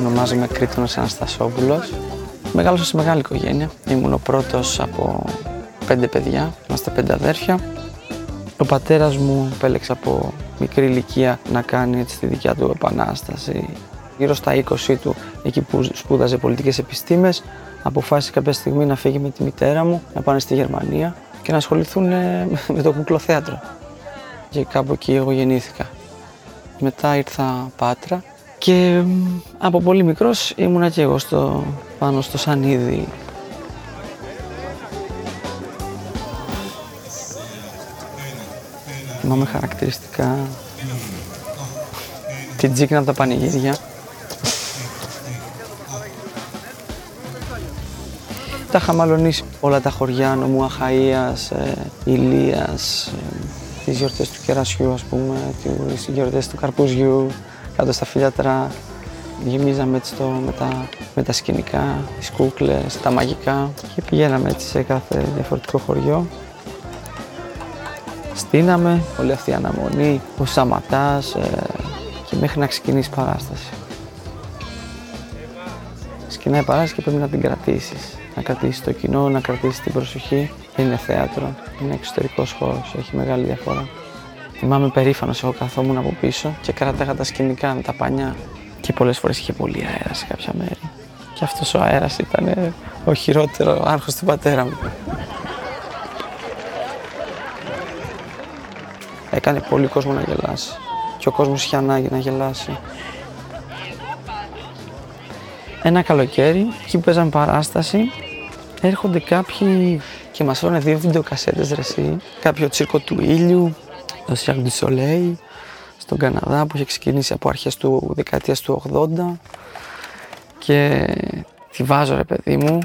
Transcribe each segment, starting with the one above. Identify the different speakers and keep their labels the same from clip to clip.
Speaker 1: Ονομάζομαι Κρήτονος Αναστασόπουλος. Μεγάλωσα σε μεγάλη οικογένεια. Ήμουν ο πρώτος από 5 παιδιά. Είμαστε 5 αδέρφια. Ο πατέρας μου επέλεξε από μικρή ηλικία να κάνει έτσι τη δικιά του επανάσταση. Γύρω στα 20 του, εκεί που σπούδαζε πολιτικές επιστήμες, αποφάσισε κάποια στιγμή να φύγει με τη μητέρα μου, να πάνε στη Γερμανία και να ασχοληθούν με το κουκλοθέατρο. Και κάπου εκεί εγώ γεννήθηκα. Μετά ήρθα Πάτρα και από πολύ μικρός ήμουνα και εγώ πάνω στο σανίδι. Θυμάμαι χαρακτηριστικά την Τζίκνα από τα πανηγύρια. Τα είχα μαλωνίσει όλα τα χωριά, νομού Αχαΐας, Ηλίας, τις γιορτές του Κερασιού, ας πούμε, τις γιορτές του Καρπουζιού, κάτω στα Φιλιατρά. Γεμίζαμε έτσι με τα σκηνικά, τις κούκλες, τα μαγικά και πηγαίναμε έτσι σε κάθε διαφορετικό χωριό. Στείναμε όλη αυτή η αναμονή, ο Σαματάς και μέχρι να ξεκινήσει η παράσταση. Ξεκινάει η παράσταση και πρέπει να την κρατήσεις. Να κρατήσεις το κοινό, να κρατήσεις την προσοχή. Είναι θέατρο, είναι εξωτερικός χώρος, έχει μεγάλη διαφορά. Θυμάμαι περήφανος, εγώ καθόμουν από πίσω και κράταγα τα σκηνικά με τα πανιά. Και πολλές φορές είχε πολύ αέρα σε κάποια μέρη. Και αυτός ο αέρας ήταν ο χειρότερο άρχος του πατέρα μου. Έκανε πολύ κόσμο να γελάσει. Και ο κόσμος είχε ανάγκη να γελάσει. Ένα καλοκαίρι, εκεί που παίζαμε παράσταση, έρχονται κάποιοι και μας φέρνουν 2 βιντεοκασέτες ρε εσύ. Κάποιο τσίρκο του ήλιου, το Cirque du Soleil, στον Καναδά που είχε ξεκινήσει από αρχές του δεκαετίας του 80 και τη βάζω ρε παιδί μου.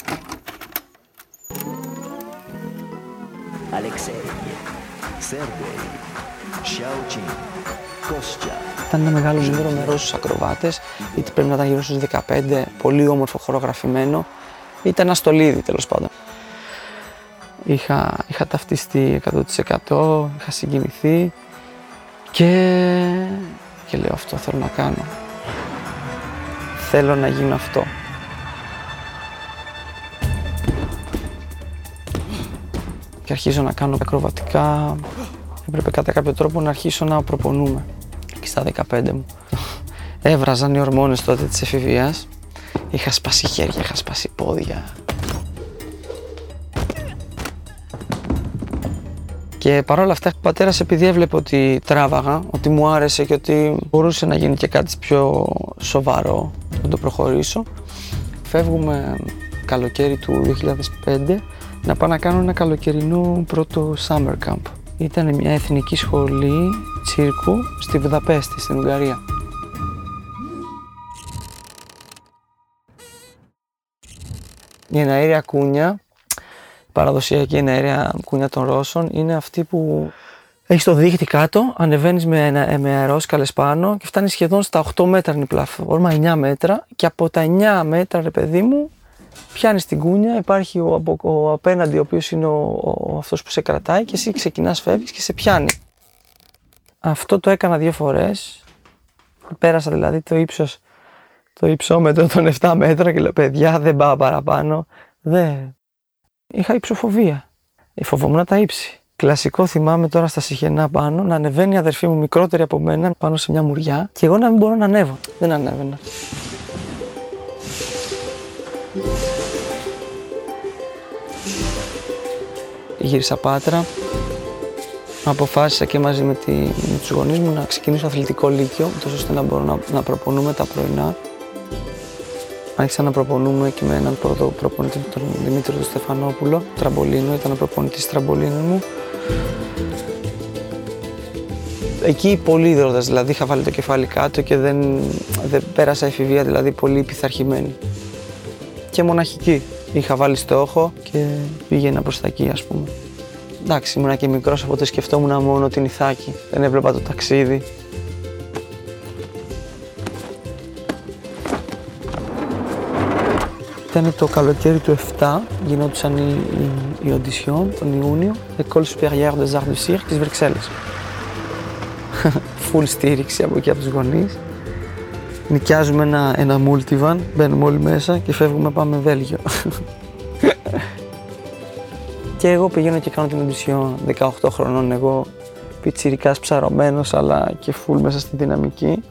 Speaker 1: Ήταν ένα μεγάλο νούμερο με Ρώσους ακροβάτες, είτε πρέπει να ήταν γύρω στους 15, πολύ όμορφο χορογραφημένο. Ήταν ένα στολίδι τέλος πάντων. Είχα ταυτιστεί 100%, είχα συγκινηθεί και λέω αυτό θέλω να κάνω. Θέλω να γίνω αυτό. Και αρχίζω να κάνω ακροβατικά. Έπρεπε κατά κάποιο τρόπο να αρχίσω να προπονούμε. Και στα 15 μου. Έβραζαν οι ορμόνες τότε της εφηβείας. Είχα σπάσει χέρια, είχα σπάσει πόδια. Και παρόλα αυτά, ο πατέρας επειδή έβλεπε ότι τράβαγα, ότι μου άρεσε και ότι μπορούσε να γίνει και κάτι πιο σοβαρό, να το προχωρήσω, φεύγουμε καλοκαίρι του 2005 να πάω να κάνω ένα καλοκαιρινό πρώτο summer camp. Ήταν μια εθνική σχολή τσίρκου στη Βουδαπέστη, στην Ουγγαρία. Η εναέρια κούνια, η παραδοσιακή εναέρια κούνια των Ρώσων, είναι αυτή που έχεις το δίχτυ κάτω, ανεβαίνεις με αερόσκαλες πάνω και φτάνεις σχεδόν στα 8 μέτρα είναι η πλατφόρμα, 9 μέτρα και από τα 9 μέτρα ρε παιδί μου πιάνεις την κούνια, υπάρχει ο απέναντι ο οποίος είναι αυτός που σε κρατάει και εσύ ξεκινάς, φεύγεις και σε πιάνει. Αυτό το έκανα 2 φορές, πέρασα δηλαδή το υψόμετρο των 7 μέτρα και λέω παιδιά δεν πάω παραπάνω, είχα υψοφοβία, φοβόμουν τα ύψη. Κλασικό θυμάμαι τώρα στα Σιχενά πάνω να ανεβαίνει η αδερφή μου μικρότερη από μένα πάνω σε μια μουριά και εγώ να μην μπορώ να ανέβω, δεν ανέβαινα. Γύρισα Πάτρα, αποφάσισα και μαζί με τους γονείς μου να ξεκινήσω αθλητικό λύκειο, τόσο ώστε να μπορώ να προπονούμε τα πρωινά. Άρχισα να προπονούμε και με έναν πρώτο προπονητή, τον Δημήτρη του Στεφανόπουλο, τραμπολίνο, ήταν ο προπονητής τραμπολίνου μου. Εκεί πολύ υδρότας, δηλαδή είχα βάλει το κεφάλι κάτω και δεν πέρασα εφηβεία, δηλαδή πολύ πειθαρχημένη. Και μοναχική. Είχα βάλει στόχο και πήγαινα προς τα εκεί, ας πούμε. Εντάξει, ήμουνα και μικρός, οπότε σκεφτόμουν μόνο την Ιθάκη. Δεν έβλεπα το ταξίδι. Ήταν το καλοκαίρι του 7, γινόντουσαν οι auditions τον Ιούνιο, École Supérieure des Arts du Cirque της Βρυξέλλες. Full στήριξη από εκεί από τους γονείς. νοικιάζουμε ένα multivan, μπαίνουμε όλοι μέσα και φεύγουμε, πάμε Βέλγιο. Και εγώ πηγαίνω και κάνω την οντισιόν 18 χρονών, εγώ πιτσιρικάς ψαρωμένος, αλλά και full μέσα στη δυναμική.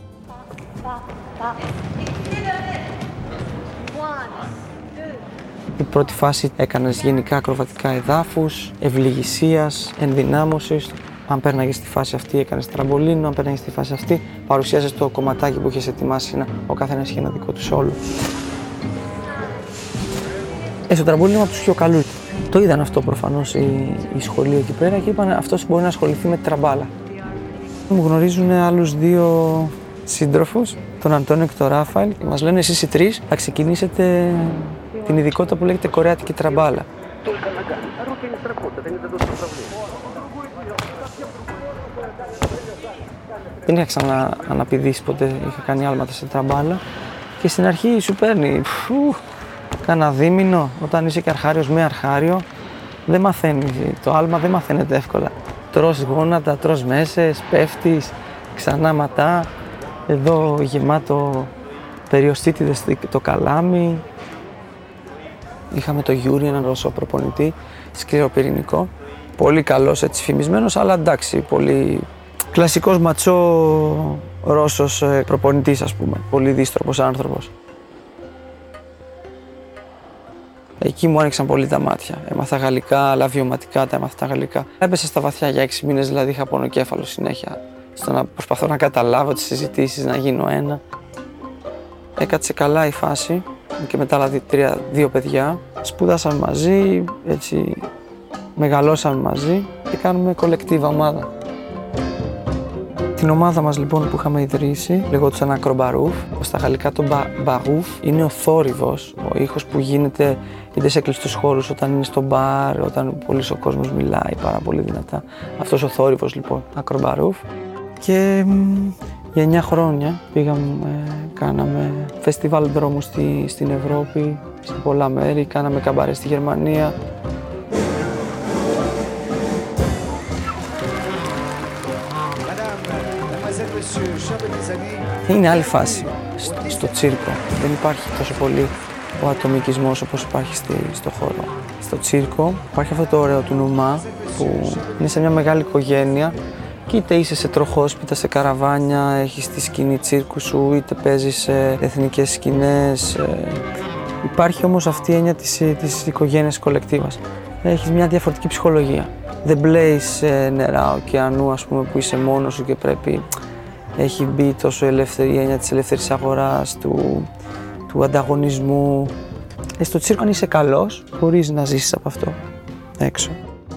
Speaker 1: Η πρώτη φάση έκανες γενικά ακροβατικά εδάφους, ευληγησίας, ενδυνάμωσης. Αν πέρναγες στη φάση αυτή, έκανες τραμπολίνο. Αν πέρναγες στη φάση αυτή, παρουσίασες το κομματάκι που είχες ετοιμάσει. Ο καθένας είχε ένα δικό του solo. Στο τραμπολίνο είμαι από τους πιο καλούς. Το είδαν αυτό προφανώς η σχολή εκεί πέρα και είπαν αυτός μπορεί να ασχοληθεί με τη τραμπάλα. Μου γνωρίζουν άλλους δύο σύντροφους, τον Αντώνιο και τον Ράφαελ, και μας λένε εσείς οι τρεις θα ξεκινήσετε την ειδικότητα που λέγεται κορεάτικη τραμπάλα. Δεν είχα ξανααναπηδήσει ποτέ, είχα κάνει άλματα σε τραμπάλα και στην αρχή σου παίρνει κάνα δίμηνο, όταν είσαι και αρχάριος με αρχάριο, δεν μαθαίνεις, το άλμα δεν μαθαίνεται εύκολα. Τρως γόνατα, τρως μέσες, πέφτεις, ξανά ματά, εδώ γεμάτο περιοστίτιδες το καλάμι. Είχαμε το Γιούρι, έναν Ρώσο προπονητή, σκληροπυρηνικό, πολύ καλός, έτσι φημισμένος, αλλά εντάξει, πολύ κλασικός ματσό Ρώσος προπονητής, ας πούμε, πολύ δύστροπος άνθρωπος. Εκεί μου άνοιξαν πολύ τα μάτια. Έμαθα γαλλικά, αλλά βιωματικά τα έμαθα τα γαλλικά. Έπεσα στα βαθιά για 6 μήνες, δηλαδή είχα πονοκέφαλο συνέχεια. Στο να προσπαθώ να καταλάβω τις συζητήσεις, να γίνω ένα. Έκατσε καλά η φάση και μετά άλλα δύο παιδιά. Σπουδάσαμε μαζί, έτσι μεγαλώσαμε μαζί και κάνουμε κολεκτίβα ομάδα. Την ομάδα μας λοιπόν που είχαμε ιδρύσει λεγόταν ακρομπαρούφ. Στα γαλλικά το μπαρούφ είναι ο θόρυβος, ο ήχος που γίνεται είτε σε κλειστούς χώρους, όταν είναι στο μπαρ, όταν πολύς ο κόσμος μιλάει πάρα πολύ δυνατά. Αυτός ο θόρυβος λοιπόν, ακρομπαρούφ. Και για 9 χρόνια πήγαμε, κάναμε φεστιβάλ δρόμου στην Ευρώπη, σε πολλά μέρη, κάναμε καμπαρέ στη Γερμανία. Είναι άλλη φάση στο τσίρκο. Δεν υπάρχει τόσο πολύ ο ατομικισμός όπως υπάρχει στο χώρο. Στο τσίρκο υπάρχει αυτό το ωραίο του νουμά που είναι σε μια μεγάλη οικογένεια και είτε είσαι σε τροχόσπιτα, σε καραβάνια, έχεις τη σκηνή τσίρκου σου, είτε παίζεις σε εθνικές σκηνές. Υπάρχει όμως αυτή η έννοια της οικογένειας κολεκτίβας. Έχεις μια διαφορετική ψυχολογία. Δεν μπλέεις νερά ωκεανού, ας πούμε, που είσαι μόνος σου και πρέπει. Έχει μπει τόσο η έννοια της ελεύθερης αγοράς, του ανταγωνισμού. Στο τσίρκο, αν είσαι καλός, μπορείς να ζήσεις από αυτό έξω.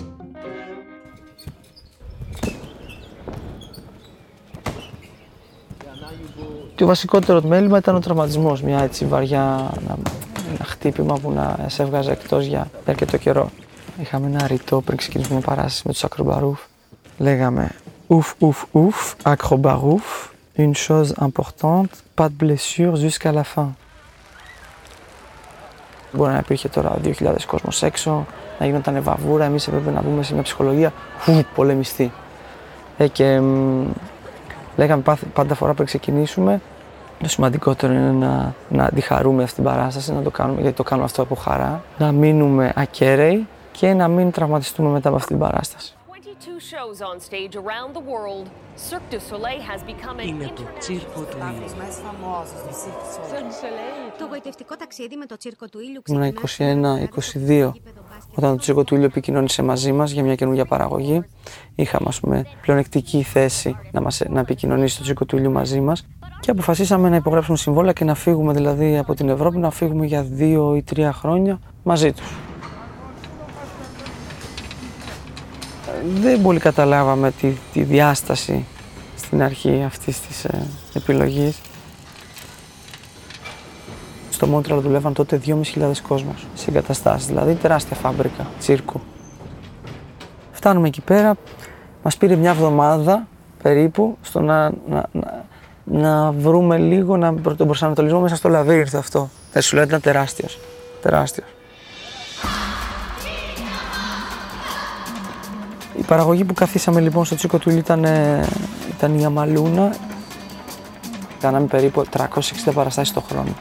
Speaker 1: Το βασικότερο μέλημα ήταν ο τραυματισμός, μια έτσι βαριά, ένα χτύπημα που να σε έβγαζε εκτός για αρκετό καιρό. Είχαμε ένα ρητό πριν ξεκινήσουμε παράσταση με τους ακρομπαρούφ. Λέγαμε ouf, ouf, ouf, acrobarouf, une chose importante, pas de blessure jusqu'à la fin. Μπορεί να υπήρχε τώρα 2.000 κόσμος έξω, να γινόταν βαβούρα, εμείς έπρεπε να μπούμε σε μια ψυχολογία πολεμιστή. Και λέγαμε πάντα φορά πριν ξεκινήσουμε, το σημαντικότερο είναι να αντιχαρούμε αυτή την παράσταση, να το κάνουμε, γιατί το κάνουμε αυτό από χαρά, να μείνουμε ακέραιοι και να μην τραυματιστούμε μετά από αυτή την παράσταση.
Speaker 2: Είναι το τσίρκο του ήλιου.
Speaker 3: Το γοητευτικό ταξίδι με το τσίρκο του ήλιου
Speaker 1: Ήμουν 21-22 όταν το τσίρκο του ήλιου επικοινώνησε μαζί μας για μια καινούργια παραγωγή. Είχαμε, ας πούμε, πλεονεκτική θέση να επικοινωνήσει το τσίρκο του ήλιου μαζί μας και αποφασίσαμε να υπογράψουμε συμβόλαια και να φύγουμε δηλαδή από την Ευρώπη, να φύγουμε για 2 ή 3 χρόνια μαζί τους. Δεν πολύ καταλάβαμε τη διάσταση στην αρχή αυτής της επιλογής. Στο Μόντρεαλ δουλεύαν τότε 2.500 κόσμος σε εγκαταστάσεις, δηλαδή τεράστια φάμπρικα τσίρκου. Φτάνουμε εκεί πέρα, μας πήρε μια εβδομάδα περίπου στο να βρούμε λίγο τον προσανατολισμό μέσα στο λαβύρινθο αυτό. Δεν σου λέω, ήταν τεράστιος. Η παραγωγή που καθίσαμε λοιπόν στο τσίρκο του ήλιου ήταν η Αμαλούνα. Κάναμε περίπου 360 παραστάσεις το χρόνο.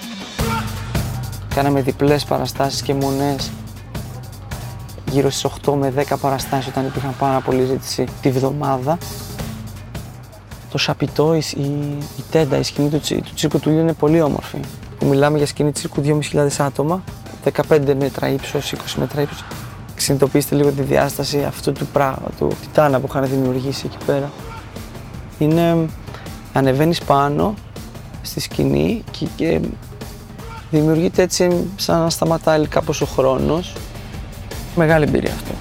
Speaker 1: Κάναμε διπλές παραστάσεις και μονές. Γύρω στις 8 με 10 παραστάσεις όταν υπήρχαν πάρα πολλή ζήτηση τη βδομάδα. Το Σαπιτό, η τέντα, η σκηνή του Τσίρκου του Ήλιου είναι πολύ όμορφη. Που μιλάμε για σκηνή τσίρκου 2.500 άτομα, 15 μέτρα ύψος, 20 μέτρα ύψος. Συνειδητοποιήστε λίγο τη διάσταση αυτού του του τιτάνα που είχαν δημιουργήσει εκεί πέρα. Είναι, ανεβαίνεις πάνω στη σκηνή και δημιουργείται έτσι σαν να σταματάει κάπως ο χρόνος. Μεγάλη εμπειρία αυτό.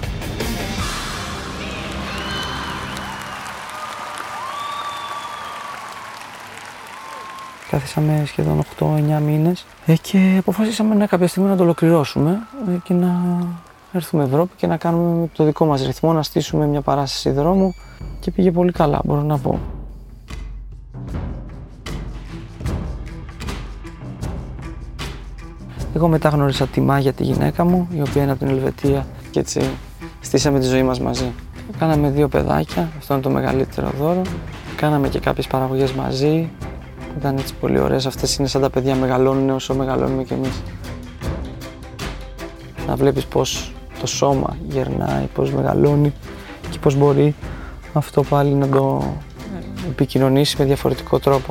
Speaker 1: Κάθισαμε σχεδόν 8-9 μήνες και αποφασίσαμε κάποια στιγμή να το ολοκληρώσουμε και να έρθουμε Ευρώπη και να κάνουμε με το δικό μας ρυθμό, να στήσουμε μια παράσταση δρόμου και πήγε πολύ καλά, μπορώ να πω. Εγώ μετά γνώρισα τη Μάγια, τη γυναίκα μου, η οποία είναι από την Ελβετία και έτσι στήσαμε τη ζωή μας μαζί. Κάναμε 2 παιδάκια, αυτό είναι το μεγαλύτερο δώρο. Κάναμε και κάποιες παραγωγές μαζί. Ήταν έτσι πολύ ωραίες, αυτές είναι σαν τα παιδιά μεγαλώνουν όσο μεγαλώνουμε κι εμείς. Να βλέπεις πώς το σώμα γερνάει, πώς μεγαλώνει και πώς μπορεί αυτό πάλι να το επικοινωνήσει με διαφορετικό τρόπο.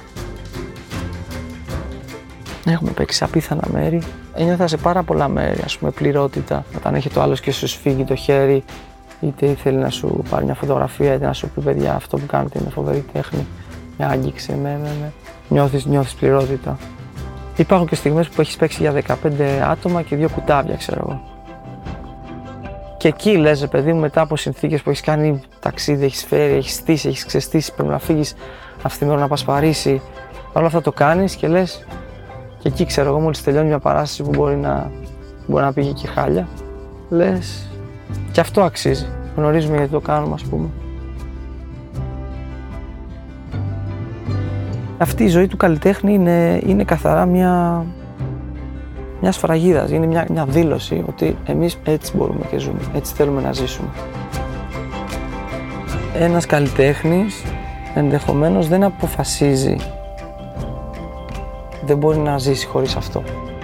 Speaker 1: Έχουμε παίξει απίθανα μέρη. Ένιωθα σε πάρα πολλά μέρη, ας πούμε πληρότητα. Όταν έχει το άλλος και σου σφίγγει το χέρι, είτε ήθελε να σου πάρει μια φωτογραφία, είτε να σου πει παιδιά αυτό που κάνετε είναι φοβερή τέχνη. Με άγγιξε, νιώθεις πληρότητα. Υπάρχουν και στιγμές που έχεις παίξει για 15 άτομα και 2 κουτάβια, ξέρω εγώ. Και εκεί λες, παιδί μου, μετά από συνθήκες που έχεις κάνει ταξίδι, έχεις φέρει, έχεις στήσει, έχεις ξεστήσει, πρέπει να φύγεις αυτή την ώρα να πας Παρίσι. Όλα αυτά το κάνεις και λες, και εκεί ξέρω εγώ, μόλις τελειώνει μια παράσταση που μπορεί να πήγε και χάλια, λες, και αυτό αξίζει. Γνωρίζουμε γιατί το κάνουμε, ας πούμε. Αυτή η ζωή του καλλιτέχνη είναι καθαρά μια σφραγίδα, είναι μια δήλωση ότι εμείς έτσι μπορούμε και ζούμε, έτσι θέλουμε να ζήσουμε. Ένας καλλιτέχνης ενδεχομένως δεν αποφασίζει, δεν μπορεί να ζήσει χωρίς αυτό.